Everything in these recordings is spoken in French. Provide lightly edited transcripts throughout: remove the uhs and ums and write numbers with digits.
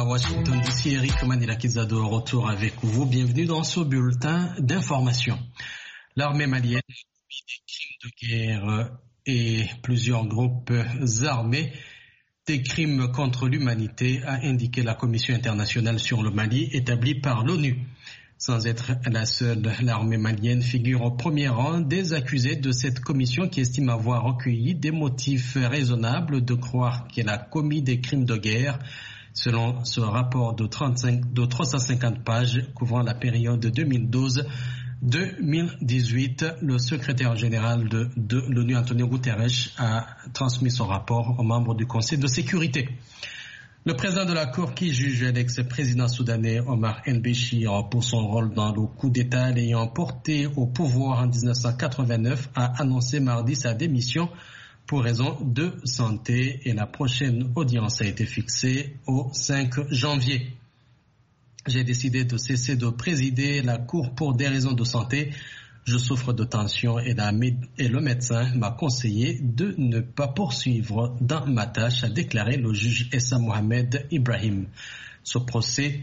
Washington DC, Eric Manilakizado, retour avec vous. Bienvenue dans ce bulletin d'information. L'armée malienne, des crimes de guerre et plusieurs groupes armés, des crimes contre l'humanité, a indiqué la Commission internationale sur le Mali établie par l'ONU. Sans être la seule, l'armée malienne figure au premier rang des accusés de cette commission qui estime avoir recueilli des motifs raisonnables de croire qu'elle a commis des crimes de guerre. Selon ce rapport de 350 pages couvrant la période 2012-2018, le secrétaire général de l'ONU, Antonio Guterres, a transmis son rapport aux membres du Conseil de sécurité. Le président de la Cour qui juge l'ex-président soudanais Omar el-Béchir pour son rôle dans le coup d'État l'ayant porté au pouvoir en 1989 a annoncé mardi sa démission pour raison de santé et la prochaine audience a été fixée au 5 janvier. J'ai décidé de cesser de présider la Cour pour des raisons de santé. Je souffre de tension et le médecin m'a conseillé de ne pas poursuivre dans ma tâche, a déclaré le juge Essa Mohamed Ibrahim. Ce procès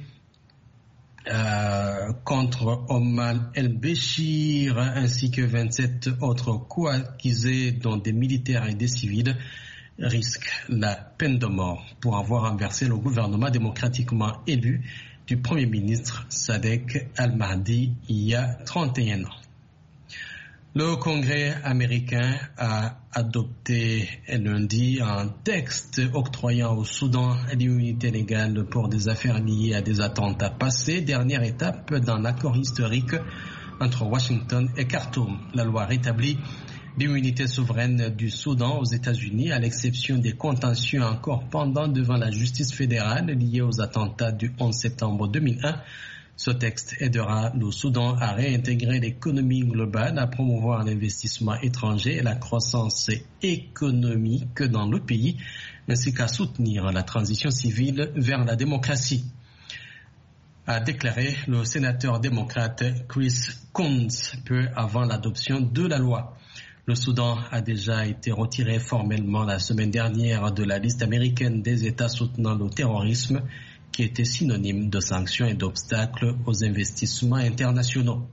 contre Omar el-Béchir ainsi que 27 autres co-accusés dont des militaires et des civils risquent la peine de mort pour avoir renversé le gouvernement démocratiquement élu du Premier ministre Sadek al-Mahdi il y a 31 ans. Le Congrès américain a adopté lundi un texte octroyant au Soudan l'immunité légale pour des affaires liées à des attentats passés, dernière étape dans l'accord historique entre Washington et Khartoum. La loi rétablit l'immunité souveraine du Soudan aux États-Unis, à l'exception des contentieux encore pendants devant la justice fédérale liés aux attentats du 11 septembre 2001. Ce texte aidera le Soudan à réintégrer l'économie globale, à promouvoir l'investissement étranger et la croissance économique dans le pays, ainsi qu'à soutenir la transition civile vers la démocratie, a déclaré le sénateur démocrate Chris Coons peu avant l'adoption de la loi. Le Soudan a déjà été retiré formellement la semaine dernière de la liste américaine des États soutenant le terrorisme, qui était synonyme de sanctions et d'obstacles aux investissements internationaux.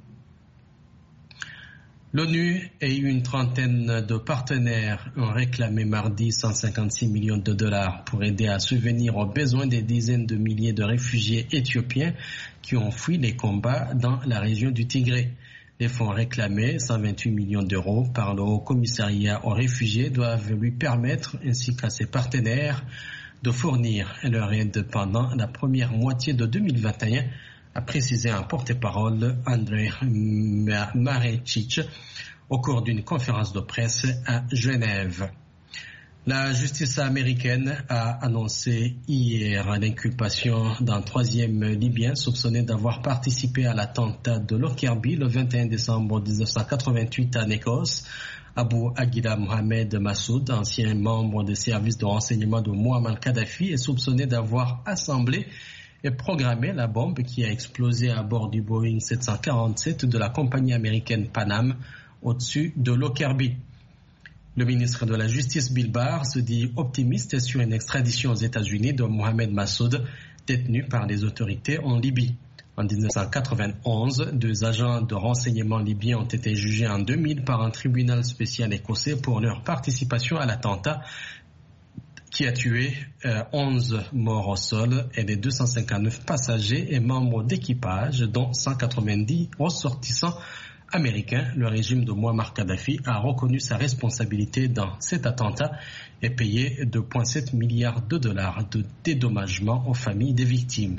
L'ONU et une trentaine de partenaires ont réclamé mardi 156 millions de dollars pour aider à subvenir aux besoins des dizaines de milliers de réfugiés éthiopiens qui ont fui les combats dans la région du Tigré. Les fonds réclamés, 128 millions d'euros par le Haut Commissariat aux réfugiés, doivent lui permettre, ainsi qu'à ses partenaires, de fournir leur aide pendant la première moitié de 2021, a précisé un porte-parole, Andrei Marecic, au cours d'une conférence de presse à Genève. La justice américaine a annoncé hier l'inculpation d'un troisième Libyen soupçonné d'avoir participé à l'attentat de Lockerbie le 21 décembre 1988 en Écosse. Abu Aguila Mohamed Massoud, ancien membre des services de renseignement de Muammar Kadhafi, est soupçonné d'avoir assemblé et programmé la bombe qui a explosé à bord du Boeing 747 de la compagnie américaine Pan Am au-dessus de Lockerbie. Le ministre de la Justice Bill Barr se dit optimiste sur une extradition aux États-Unis de Mohamed Massoud, détenu par les autorités en Libye. En 1991, 2 agents de renseignement libyens ont été jugés en 2000 par un tribunal spécial écossais pour leur participation à l'attentat qui a tué 11 morts au sol et les 259 passagers et membres d'équipage, dont 190 ressortissants américains. Le régime de Muammar Kadhafi a reconnu sa responsabilité dans cet attentat et payé 2,7 milliards de dollars de dédommagement aux familles des victimes.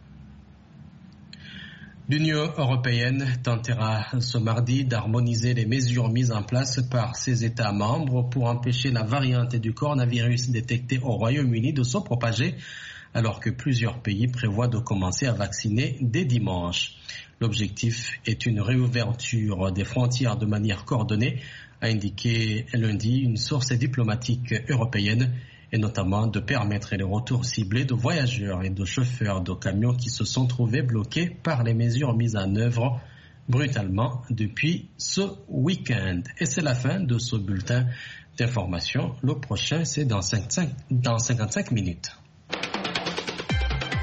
L'Union européenne tentera ce mardi d'harmoniser les mesures mises en place par ses États membres pour empêcher la variante du coronavirus détectée au Royaume-Uni de se propager, alors que plusieurs pays prévoient de commencer à vacciner dès dimanche. L'objectif est une réouverture des frontières de manière coordonnée, a indiqué lundi une source diplomatique européenne, et notamment de permettre les retours ciblés de voyageurs et de chauffeurs de camions qui se sont trouvés bloqués par les mesures mises en œuvre brutalement depuis ce week-end. Et c'est la fin de ce bulletin d'information. Le prochain, c'est dans 55 minutes.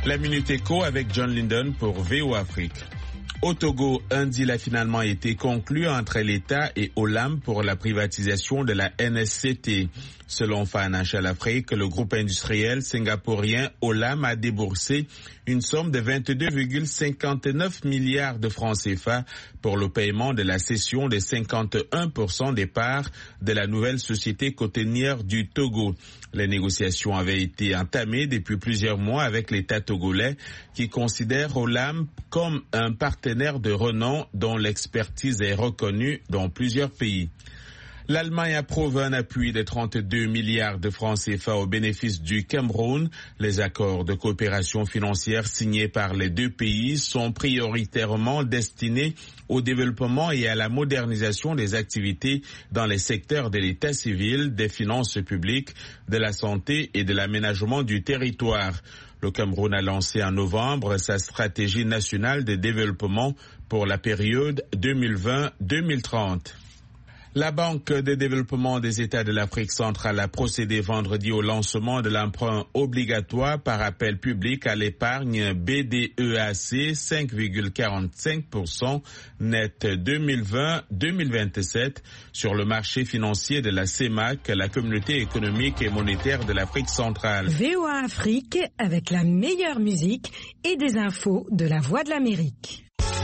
La Minute Éco avec John Linden pour VOA Afrique. Au Togo, un deal a finalement été conclu entre l'État et Olam pour la privatisation de la NSCT. Selon Financial Afrique, le groupe industriel singapourien Olam a déboursé une somme de 22,59 milliards de francs CFA pour le paiement de la cession de 51% des parts de la nouvelle société côtière du Togo. Les négociations avaient été entamées depuis plusieurs mois avec l'État togolais qui considère Olam comme un partenaire de renom dont l'expertise est reconnue dans plusieurs pays. L'Allemagne approuve un appui de 32 milliards de francs CFA au bénéfice du Cameroun. Les accords de coopération financière signés par les deux pays sont prioritairement destinés au développement et à la modernisation des activités dans les secteurs de l'état civil, des finances publiques, de la santé et de l'aménagement du territoire. Le Cameroun a lancé en novembre sa stratégie nationale de développement pour la période 2020-2030. La Banque de développement des États de l'Afrique centrale a procédé vendredi au lancement de l'emprunt obligatoire par appel public à l'épargne BDEAC 5,45% net 2020-2027 sur le marché financier de la CEMAC, la Communauté économique et monétaire de l'Afrique centrale. VOA Afrique avec la meilleure musique et des infos de la Voix de l'Amérique.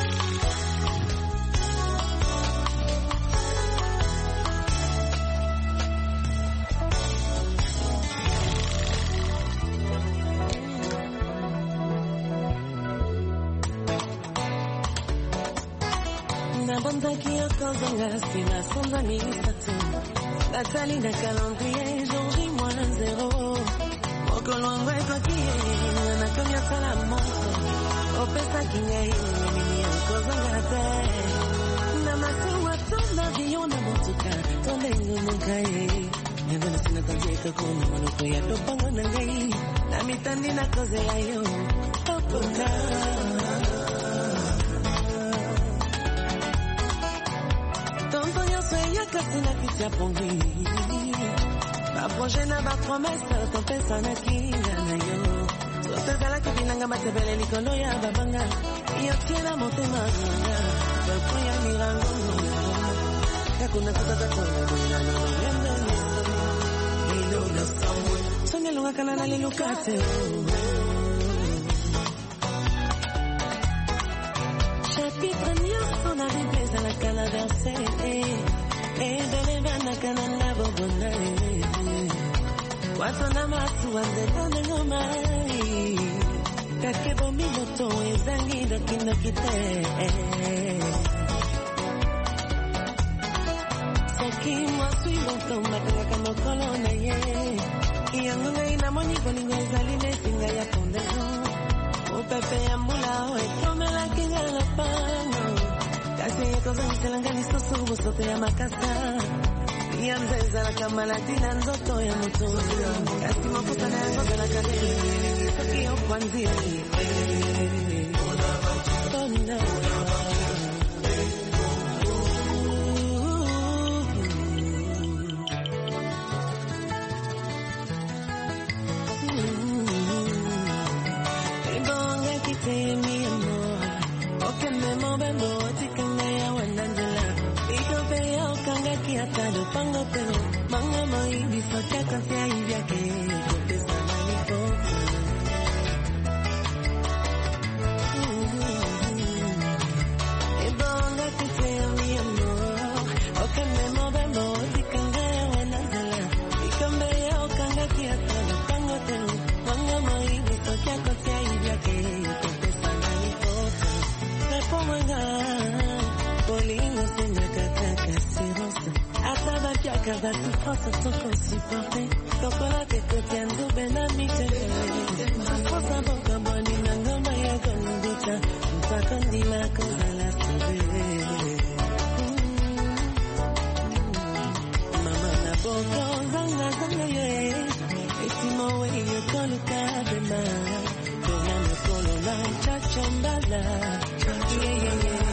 Sina sonza ni tatu Natali na calendrier jour J-0 Moko luango eko kie Na kamya salamo Opesa kinye Mimi yako zangate Na matuwa tona Viyo na motuka Tone nunga Nyangana sina tanjeka Kuna manuko ya dopango na ngai Na mitandi na koze ayo Opuna Katina kitia pongi Ba projet na ba promesse Topesa na kinga na yo Sotezala kibinanga batebele likolo ya babanga Yotiena motema zanga Bapo ya mirango Kakuna kutata kona Mwina nono yendo niso Ilo na samwe Sonye lunga kanana lilukate Chapitre nyoso na viveza la kana verse Edeleva na kanana bobona Watona matu wandekone ngomai Kakebo mimoto ezangi dokino kite Soki mwasu iloto matanga kamokolo na ye Iyangunga inamoni kolingo ezali nesinga ya pondezo Upepe ya mbula oekomela kinga lapano Kasi koza nitelangani sosubu sote ya makasa Yamzeza la kamalatina nzoto ya moto Kasi mafuta na yangoza la kadiri Soki okwanzi Tona Ibonga kite mi amor Oke memo bembo Atado pango pero manga moi bisoka kasi aibia ke pesa mani poco E bonga que sea mi amor o que me movemos y canga wanazala y cambe o canga que atado pango pero manga moi bisoka kasi aibia ke pesa mani poco me pongo Polingo se me caca sirosa Ataba tu force toko supporte Chocolate kotiando benami chele Afosa boka boni nangoma ya gonguta Mtakondi la koza la sube Mama na boka zanga zanga ye Etimo we yo kolu kabema Kona me kolo la chachambala Yeah yeah yeah